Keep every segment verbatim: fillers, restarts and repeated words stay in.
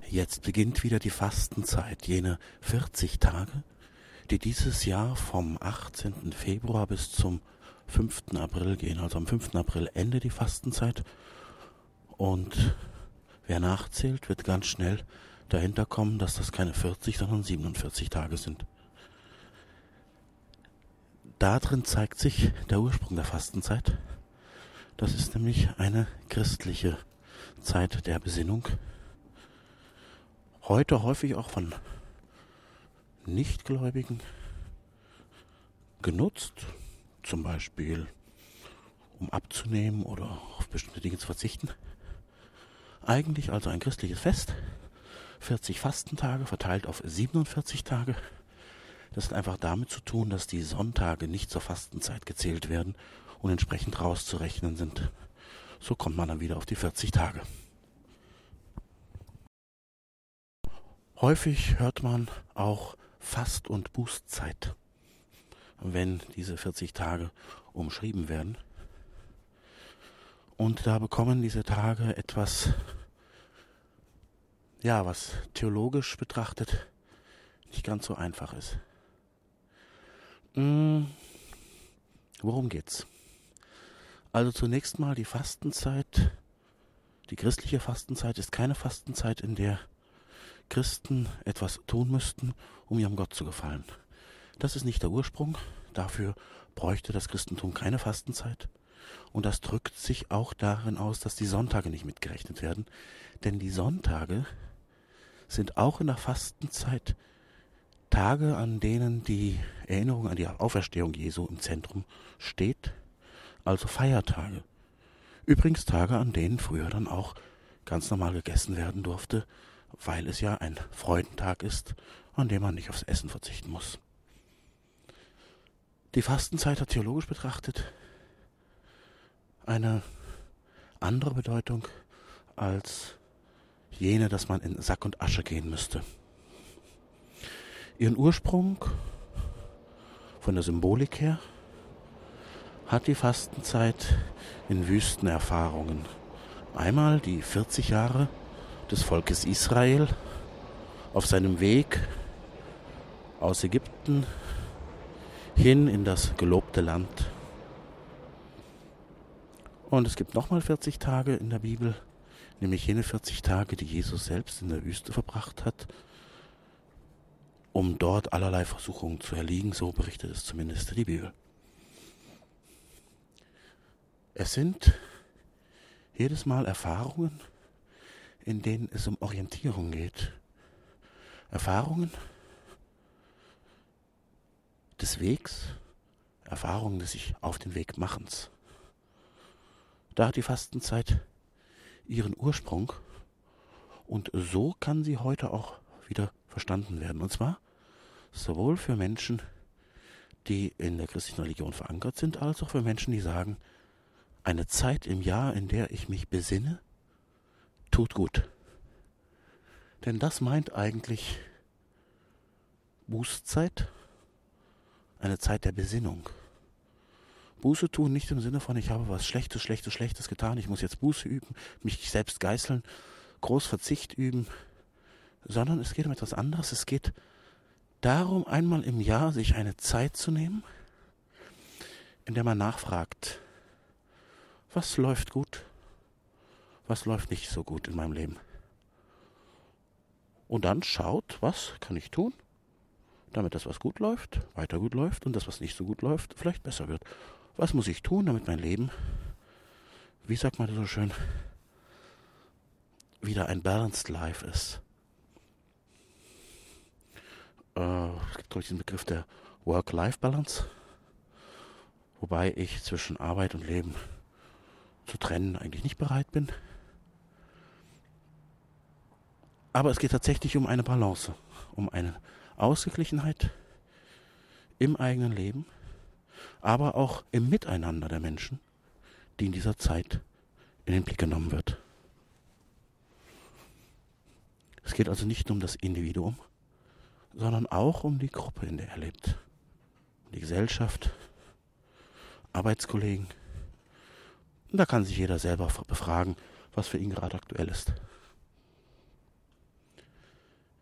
Jetzt beginnt wieder die Fastenzeit, jene vierzig Tage, die dieses Jahr vom achtzehnten Februar bis zum fünften April gehen. Also am fünften April endet die Fastenzeit und wer nachzählt, wird ganz schnell dahinter kommen, dass das keine vierzig, sondern siebenundvierzig Tage sind. Darin zeigt sich der Ursprung der Fastenzeit. Das ist nämlich eine christliche Zeit der Besinnung. Heute häufig auch von Nichtgläubigen genutzt, zum Beispiel um abzunehmen oder auf bestimmte Dinge zu verzichten. Eigentlich also ein christliches Fest, vierzig Fastentage verteilt auf siebenundvierzig Tage. Das hat einfach damit zu tun, dass die Sonntage nicht zur Fastenzeit gezählt werden und entsprechend rauszurechnen sind. So kommt man dann wieder auf die vierzig Tage. Häufig hört man auch Fast- und Bußzeit, wenn diese vierzig Tage umschrieben werden. Und da bekommen diese Tage etwas, ja, was theologisch betrachtet nicht ganz so einfach ist. Hm, worum geht's? Also zunächst mal die Fastenzeit, die christliche Fastenzeit ist keine Fastenzeit, in der Christen etwas tun müssten, um ihrem Gott zu gefallen. Das ist nicht der Ursprung, dafür bräuchte das Christentum keine Fastenzeit. Und das drückt sich auch darin aus, dass die Sonntage nicht mitgerechnet werden. Denn die Sonntage sind auch in der Fastenzeit Tage, an denen die Erinnerung an die Auferstehung Jesu im Zentrum steht, also Feiertage. Übrigens Tage, an denen früher dann auch ganz normal gegessen werden durfte, weil es ja ein Freudentag ist, an dem man nicht aufs Essen verzichten muss. Die Fastenzeit hat theologisch betrachtet eine andere Bedeutung als jene, dass man in Sack und Asche gehen müsste. Ihren Ursprung von der Symbolik her hat die Fastenzeit in Wüstenerfahrungen. Einmal die vierzig Jahre des Volkes Israel auf seinem Weg aus Ägypten hin in das gelobte Land. Und es gibt nochmal vierzig Tage in der Bibel, nämlich jene vierzig Tage, die Jesus selbst in der Wüste verbracht hat, um dort allerlei Versuchungen zu erliegen, so berichtet es zumindest die Bibel. Es sind jedes Mal Erfahrungen, in denen es um Orientierung geht. Erfahrungen des Wegs, Erfahrungen des sich auf den Weg machens. Da hat die Fastenzeit ihren Ursprung und so kann sie heute auch wieder verstanden werden. Und zwar sowohl für Menschen, die in der christlichen Religion verankert sind, als auch für Menschen, die sagen, eine Zeit im Jahr, in der ich mich besinne, tut gut. Denn das meint eigentlich Bußzeit, eine Zeit der Besinnung. Buße tun nicht im Sinne von, ich habe was Schlechtes, Schlechtes, Schlechtes getan, ich muss jetzt Buße üben, mich selbst geißeln, groß Verzicht üben, sondern es geht um etwas anderes. Es geht darum, einmal im Jahr sich eine Zeit zu nehmen, in der man nachfragt, was läuft gut, was läuft nicht so gut in meinem Leben. Und dann schaut, was kann ich tun, damit das, was gut läuft, weiter gut läuft und das, was nicht so gut läuft, vielleicht besser wird. Was muss ich tun, damit mein Leben, wie sagt man das so schön, wieder ein balanced life ist. Äh, es gibt, glaube ich, den Begriff der Work-Life-Balance, wobei ich zwischen Arbeit und Leben zu trennen eigentlich nicht bereit bin. Aber es geht tatsächlich um eine Balance, um eine Ausgeglichenheit im eigenen Leben, aber auch im Miteinander der Menschen, die in dieser Zeit in den Blick genommen wird. Es geht also nicht nur um das Individuum, sondern auch um die Gruppe, in der er lebt. Die Gesellschaft, Arbeitskollegen. Und da kann sich jeder selber befragen, was für ihn gerade aktuell ist.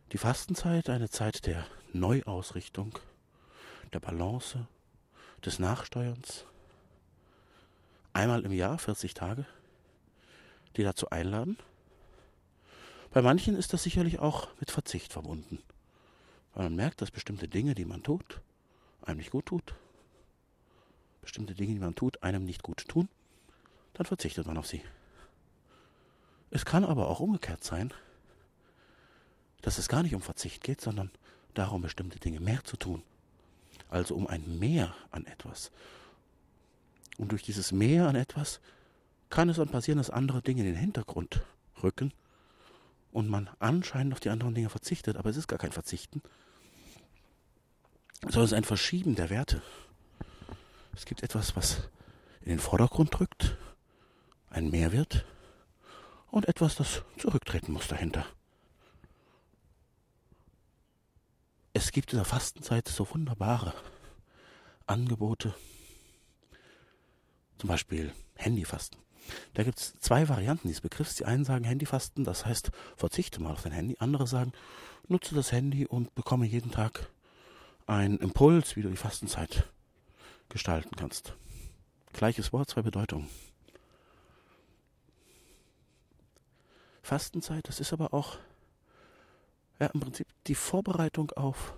Die Fastenzeit, eine Zeit der Neuausrichtung, der Balance, des Nachsteuerns. Einmal im Jahr, vierzig Tage, die dazu einladen. Bei manchen ist das sicherlich auch mit Verzicht verbunden. Weil man merkt, dass bestimmte Dinge, die man tut, einem nicht gut tut. Bestimmte Dinge, die man tut, einem nicht gut tun. Dann verzichtet man auf sie. Es kann aber auch umgekehrt sein, dass es gar nicht um Verzicht geht, sondern darum, bestimmte Dinge mehr zu tun. Also um ein Mehr an etwas. Und durch dieses Mehr an etwas kann es dann passieren, dass andere Dinge in den Hintergrund rücken und man anscheinend auf die anderen Dinge verzichtet, aber es ist gar kein Verzichten, sondern es ist ein Verschieben der Werte. Es gibt etwas, was in den Vordergrund rückt, ein Mehrwert, und etwas, das zurücktreten muss dahinter. Es gibt in der Fastenzeit so wunderbare Angebote, zum Beispiel Handyfasten. Da gibt es zwei Varianten dieses Begriffs. Die einen sagen Handyfasten, das heißt, verzichte mal auf dein Handy. Andere sagen, nutze das Handy und bekomme jeden Tag einen Impuls, wie du die Fastenzeit gestalten kannst. Gleiches Wort, zwei Bedeutungen. Fastenzeit, das ist aber auch ja, im Prinzip die Vorbereitung auf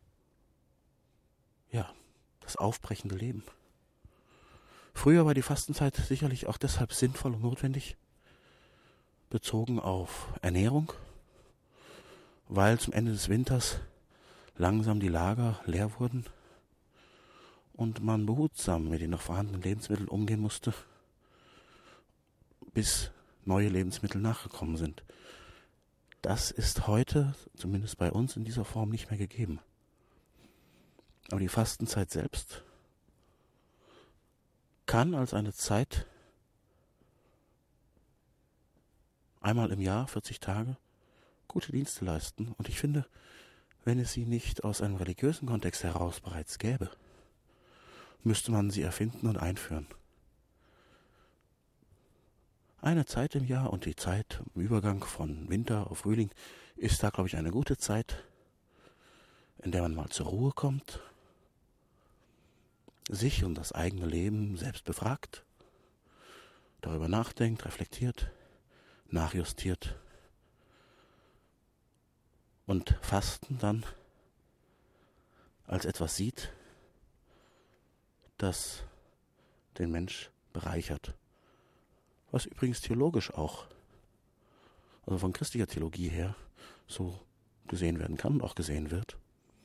ja, das aufbrechende Leben. Früher war die Fastenzeit sicherlich auch deshalb sinnvoll und notwendig, bezogen auf Ernährung, weil zum Ende des Winters langsam die Lager leer wurden und man behutsam mit den noch vorhandenen Lebensmitteln umgehen musste, bis neue Lebensmittel nachgekommen sind. Das ist heute, zumindest bei uns, in dieser Form nicht mehr gegeben. Aber die Fastenzeit selbst kann als eine Zeit einmal im Jahr, vierzig Tage, gute Dienste leisten. Und ich finde, wenn es sie nicht aus einem religiösen Kontext heraus bereits gäbe, müsste man sie erfinden und einführen. Eine Zeit im Jahr und die Zeit im Übergang von Winter auf Frühling ist da, glaube ich, eine gute Zeit, in der man mal zur Ruhe kommt, sich und das eigene Leben selbst befragt, darüber nachdenkt, reflektiert, nachjustiert und Fasten dann als etwas sieht, das den Mensch bereichert. Was übrigens theologisch auch, also von christlicher Theologie her, so gesehen werden kann und auch gesehen wird.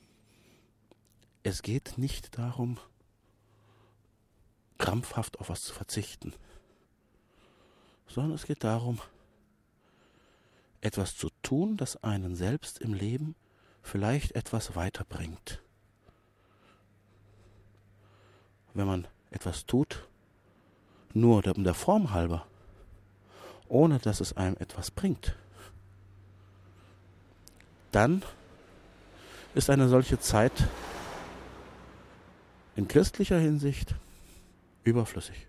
Es geht nicht darum, krampfhaft auf was zu verzichten, sondern es geht darum, etwas zu tun, das einen selbst im Leben vielleicht etwas weiterbringt. Wenn man etwas tut, nur um der Form halber, ohne dass es einem etwas bringt, dann ist eine solche Zeit in christlicher Hinsicht überflüssig.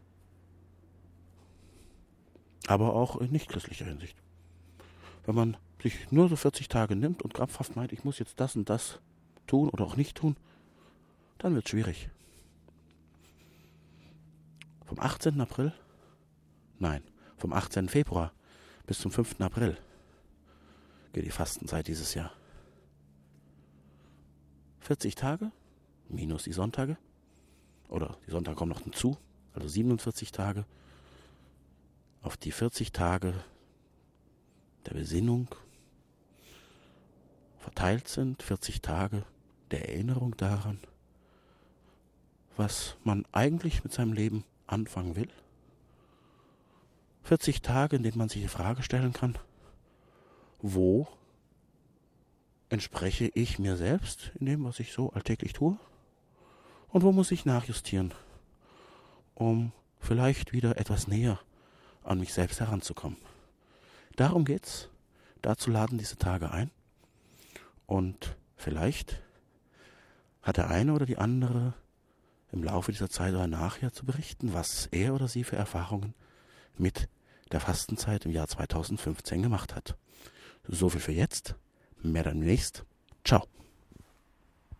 Aber auch in nicht-christlicher Hinsicht. Wenn man sich nur so vierzig Tage nimmt und krampfhaft meint, ich muss jetzt das und das tun oder auch nicht tun, dann wird es schwierig. Vom achtzehnten April, nein, vom achtzehnten Februar bis zum fünften April geht die Fastenzeit dieses Jahr. vierzig Tage, minus die Sonntage, oder die Sonntage kommen noch hinzu, also siebenundvierzig Tage, auf die vierzig Tage der Besinnung verteilt sind, vierzig Tage der Erinnerung daran, was man eigentlich mit seinem Leben anfangen will. vierzig Tage, in denen man sich die Frage stellen kann, wo entspreche ich mir selbst in dem, was ich so alltäglich tue? Und wo muss ich nachjustieren, um vielleicht wieder etwas näher an mich selbst heranzukommen? Darum geht's. Dazu laden diese Tage ein. Und vielleicht hat der eine oder die andere im Laufe dieser Zeit oder nachher zu berichten, was er oder sie für Erfahrungen mit der Fastenzeit im Jahr zweitausendfünfzehn gemacht hat. So viel für jetzt. Mehr dann demnächst. Ciao.